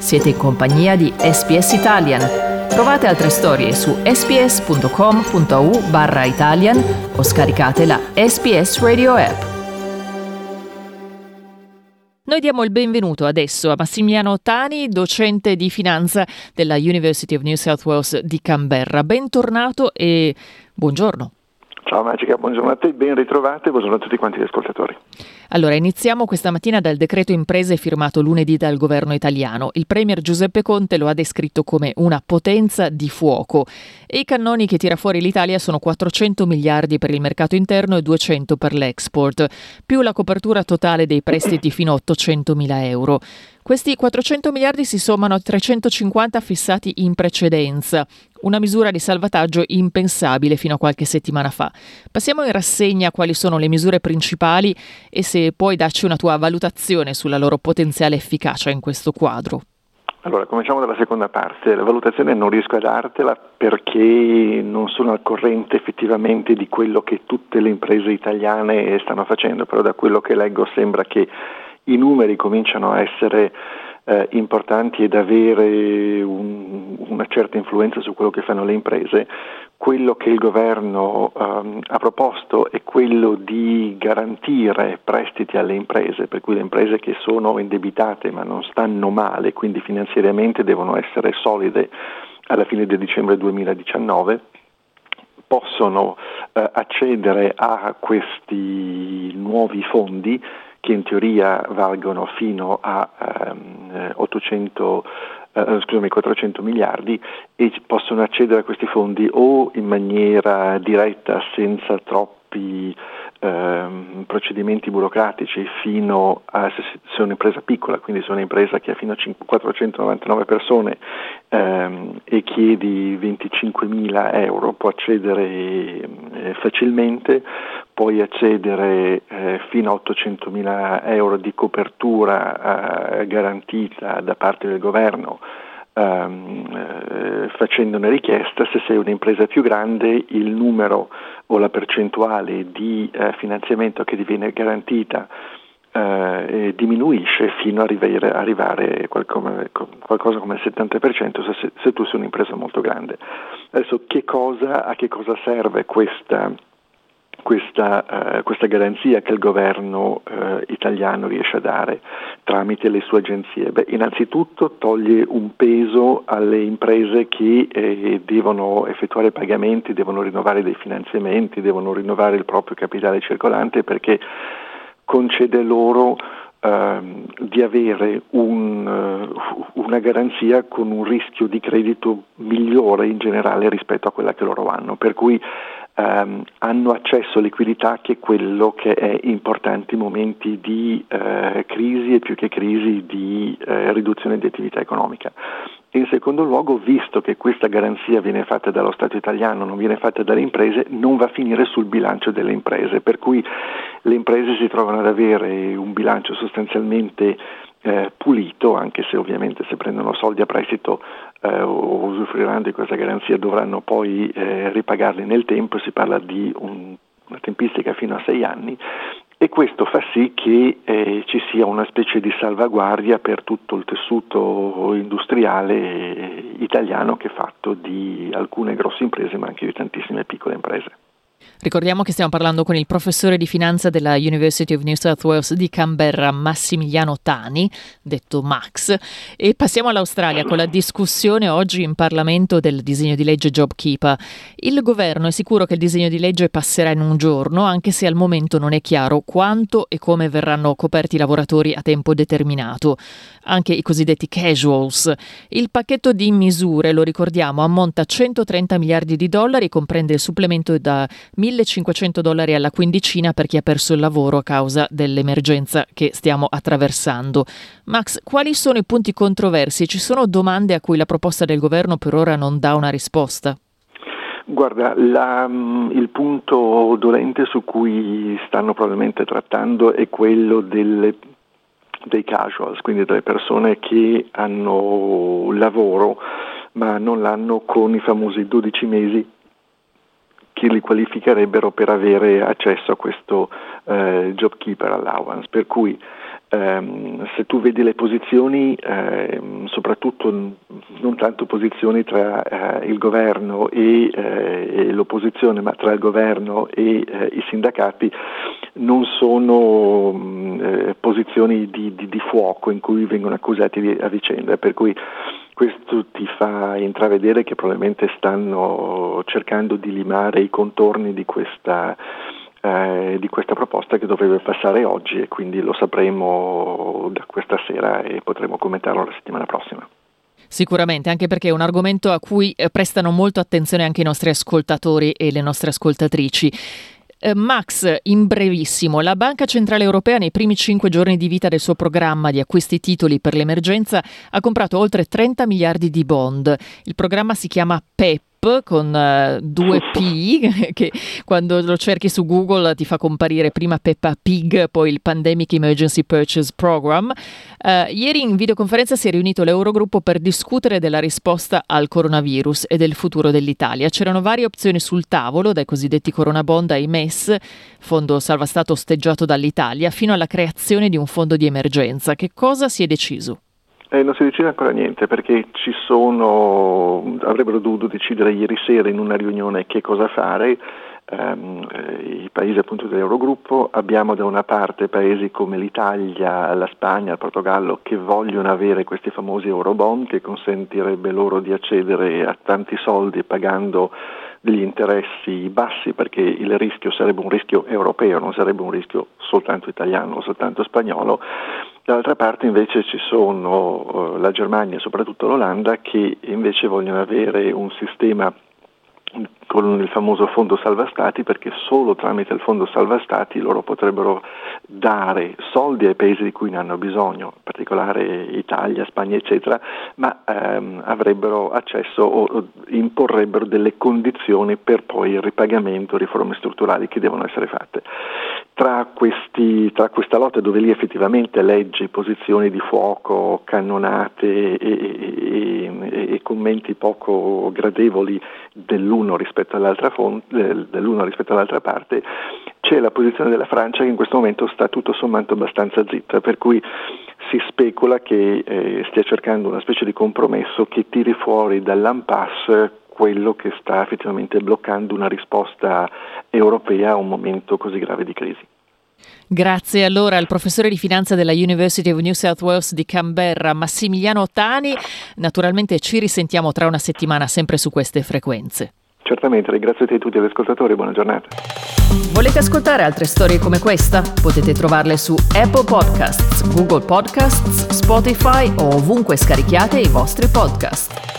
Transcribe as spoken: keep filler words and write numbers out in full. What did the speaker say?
Siete in compagnia di S B S Italian. Trovate altre storie su sbs.com.au barra Italian o scaricate la S B S Radio app. Noi diamo il benvenuto adesso a Massimiliano Tani, docente di finanza della University of New South Wales di Canberra. Bentornato e buongiorno. Ciao Magica, buongiorno a te, ben ritrovate, buongiorno a tutti quanti gli ascoltatori. Allora, iniziamo questa mattina dal decreto imprese firmato lunedì dal governo italiano. Il premier Giuseppe Conte lo ha descritto come una potenza di fuoco e i cannoni che tira fuori l'Italia sono quattrocento miliardi per il mercato interno e duecento per l'export, più la copertura totale dei prestiti fino a ottocentomila euro. Questi quattrocento miliardi si sommano a trecentocinquanta fissati in precedenza, una misura di salvataggio impensabile fino a qualche settimana fa. Passiamo in rassegna quali sono le misure principali e se puoi darci una tua valutazione sulla loro potenziale efficacia in questo quadro. Allora, cominciamo dalla seconda parte. La valutazione non riesco a dartela perché non sono al corrente effettivamente di quello che tutte le imprese italiane stanno facendo, però da quello che leggo sembra che i numeri cominciano a essere eh, importanti ed avere un, una certa influenza su quello che fanno le imprese. Quello che il governo um, ha proposto è quello di garantire prestiti alle imprese, per cui le imprese che sono indebitate ma non stanno male, quindi finanziariamente devono essere solide alla fine di dicembre duemiladiciannove, possono uh, accedere a questi nuovi fondi che in teoria valgono fino a um, ottocento, uh, scusami, quattrocento miliardi e possono accedere a questi fondi o in maniera diretta senza troppi um, procedimenti burocratici fino a se, se è un'impresa piccola, quindi se è un'impresa che ha fino a quattrocentonovantanove persone um, e chiedi venticinquemila euro può accedere eh, facilmente. Puoi accedere eh, fino a ottocentomila euro di copertura eh, garantita da parte del governo ehm, eh, facendone richiesta. Se sei un'impresa più grande il numero o la percentuale di eh, finanziamento che ti viene garantita eh, diminuisce fino a arrivare, arrivare qualcosa, qualcosa come il settanta per cento se, se tu sei un'impresa molto grande. Adesso che cosa, a che cosa serve questa Questa, uh, questa garanzia che il governo uh, italiano riesce a dare tramite le sue agenzie? Beh, innanzitutto toglie un peso alle imprese che eh, devono effettuare pagamenti, devono rinnovare dei finanziamenti, devono rinnovare il proprio capitale circolante, perché concede loro uh, di avere un, uh, una garanzia con un rischio di credito migliore in generale rispetto a quella che loro hanno, per cui Um, hanno accesso a liquidità, che è quello che è importante in momenti di uh, crisi e più che crisi di uh, riduzione di attività economica. In secondo luogo, visto che questa garanzia viene fatta dallo Stato italiano, non viene fatta dalle imprese, non va a finire sul bilancio delle imprese, per cui le imprese si trovano ad avere un bilancio sostanzialmente eh, pulito, anche se ovviamente se prendono soldi a prestito eh, o usufruiranno di questa garanzia dovranno poi eh, ripagarli nel tempo. Si parla di un, una tempistica fino a sei anni. E questo fa sì che eh, ci sia una specie di salvaguardia per tutto il tessuto industriale italiano, che è fatto di alcune grosse imprese ma anche di tantissime piccole imprese. Ricordiamo che stiamo parlando con il professore di finanza della University of New South Wales di Canberra, Massimiliano Tani, detto Max, e passiamo all'Australia con la discussione oggi in Parlamento del disegno di legge JobKeeper. Il governo è sicuro che il disegno di legge passerà in un giorno, anche se al momento non è chiaro quanto e come verranno coperti i lavoratori a tempo determinato, anche i cosiddetti casuals. Il pacchetto di misure, lo ricordiamo, ammonta a centotrenta miliardi di dollari, comprende il supplemento da millecinquecento dollari alla quindicina per chi ha perso il lavoro a causa dell'emergenza che stiamo attraversando. Max, quali sono i punti controversi? Ci sono domande a cui la proposta del governo per ora non dà una risposta? Guarda, la, il punto dolente su cui stanno probabilmente trattando è quello delle, dei casuals, quindi delle persone che hanno lavoro ma non l'hanno con i famosi dodici mesi che li qualificherebbero per avere accesso a questo eh, JobKeeper allowance, per cui ehm, se tu vedi le posizioni, ehm, soprattutto non tanto posizioni tra eh, il governo e, eh, e l'opposizione, ma tra il governo e eh, i sindacati, non sono mh, eh, posizioni di, di, di fuoco in cui vengono accusati di, a vicenda, per cui questo ti fa intravedere che probabilmente stanno cercando di limare i contorni di questa, eh, di questa proposta che dovrebbe passare oggi, e quindi lo sapremo da questa sera e potremo commentarlo la settimana prossima. Sicuramente, anche perché è un argomento a cui prestano molto attenzione anche i nostri ascoltatori e le nostre ascoltatrici. Eh, Max, in brevissimo, la Banca Centrale Europea nei primi cinque giorni di vita del suo programma di acquisti titoli per l'emergenza ha comprato oltre trenta miliardi di bond. Il programma si chiama P E P, con uh, due P, che quando lo cerchi su Google ti fa comparire prima Peppa Pig, poi il Pandemic Emergency Purchase Program. Uh, ieri in videoconferenza si è riunito l'Eurogruppo per discutere della risposta al coronavirus e del futuro dell'Italia. C'erano varie opzioni sul tavolo, dai cosiddetti Corona Bond ai M E S, fondo salva Stato osteggiato dall'Italia, fino alla creazione di un fondo di emergenza. Che cosa si è deciso? Eh, non si decide ancora niente, perché ci sono, avrebbero dovuto decidere ieri sera in una riunione che cosa fare. Um, eh, i paesi appunto dell'Eurogruppo. Abbiamo da una parte paesi come l'Italia, la Spagna, il Portogallo, che vogliono avere questi famosi Eurobond, che consentirebbe loro di accedere a tanti soldi pagando degli interessi bassi, perché il rischio sarebbe un rischio europeo, non sarebbe un rischio soltanto italiano o soltanto spagnolo. Dall'altra parte invece ci sono uh, la Germania e soprattutto l'Olanda, che invece vogliono avere un sistema con il famoso fondo salva stati, perché solo tramite il fondo salva stati loro potrebbero dare soldi ai paesi di cui ne hanno bisogno, in particolare Italia, Spagna eccetera, ma ehm, avrebbero accesso o imporrebbero delle condizioni per poi il ripagamento, riforme strutturali che devono essere fatte. Tra, questi, tra questa lotta, dove lì effettivamente leggi posizioni di fuoco, cannonate e, e, e, e commenti poco gradevoli dell'uno rispetto all'altra fonte, dell'uno rispetto all'altra parte, c'è la posizione della Francia che in questo momento sta tutto sommato abbastanza zitta, per cui si specula che eh, stia cercando una specie di compromesso che tiri fuori dall'impasse quello che sta effettivamente bloccando una risposta europea a un momento così grave di crisi. Grazie allora al professore di finanza della University of New South Wales di Canberra, Massimiliano Tani. Naturalmente ci risentiamo tra una settimana sempre su queste frequenze. Certamente, ringrazio te e tutti gli ascoltatori, buona giornata. Volete ascoltare altre storie come questa? Potete trovarle su Apple Podcasts, Google Podcasts, Spotify o ovunque scarichiate i vostri podcast.